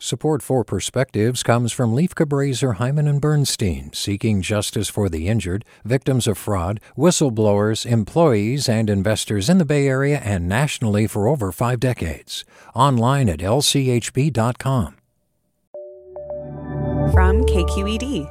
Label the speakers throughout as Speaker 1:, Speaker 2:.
Speaker 1: Support for Perspectives comes from Leif Cabraser, Hyman and Bernstein, seeking justice for the injured, victims of fraud, whistleblowers, employees, and investors in the Bay Area and nationally for over 5 decades. Online at lchb.com.
Speaker 2: From KQED.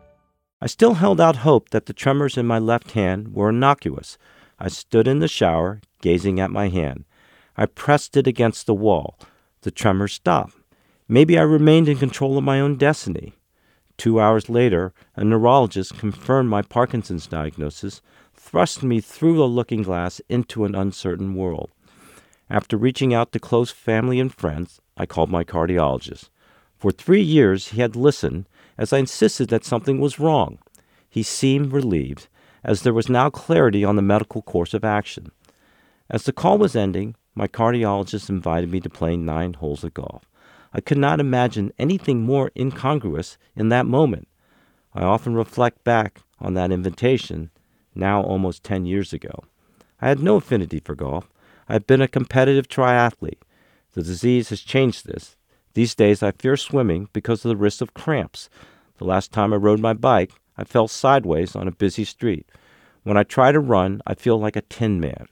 Speaker 3: I still held out hope that the tremors in my left hand were innocuous. I stood in the shower, gazing at my hand. I pressed it against the wall. The tremors stopped. Maybe I remained in control of my own destiny. 2 hours later, a neurologist confirmed my Parkinson's diagnosis, thrust me through the looking glass into an uncertain world. After reaching out to close family and friends, I called my cardiologist. For 3 years, he had listened as I insisted that something was wrong. He seemed relieved, as there was now clarity on the medical course of action. As the call was ending, my cardiologist invited me to play 9 holes of golf. I could not imagine anything more incongruous in that moment. I often reflect back on that invitation, now almost 10 years ago. I had no affinity for golf. I had been a competitive triathlete. The disease has changed this. These days I fear swimming because of the risk of cramps. The last time I rode my bike, I fell sideways on a busy street. When I try to run, I feel like a tin man.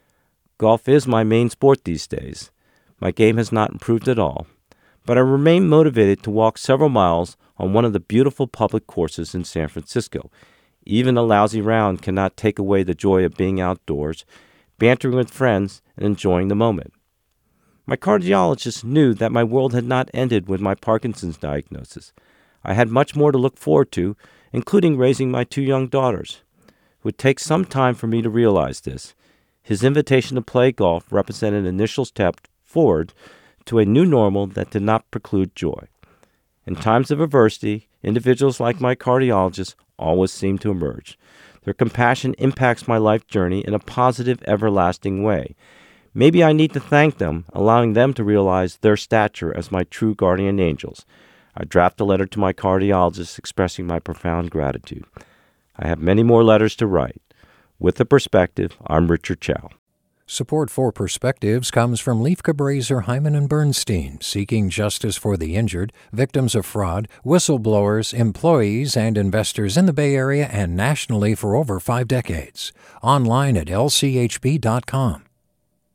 Speaker 3: Golf is my main sport these days. My game has not improved at all, but I remain motivated to walk several miles on one of the beautiful public courses in San Francisco. Even a lousy round cannot take away the joy of being outdoors, bantering with friends, and enjoying the moment. My cardiologist knew that my world had not ended with my Parkinson's diagnosis. I had much more to look forward to, including raising my 2 young daughters. It would take some time for me to realize this. His invitation to play golf represented an initial step forward to a new normal that did not preclude joy. In times of adversity, individuals like my cardiologist always seem to emerge. Their compassion impacts my life journey in a positive, everlasting way. Maybe I need to thank them, allowing them to realize their stature as my true guardian angels. I draft a letter to my cardiologist expressing my profound gratitude. I have many more letters to write. With a Perspective, I'm Richard Chow.
Speaker 1: Support for Perspectives comes from Leif Cabraser, Hyman and Bernstein, seeking justice for the injured, victims of fraud, whistleblowers, employees, and investors in the Bay Area and nationally for over 5 decades. Online at lchb.com.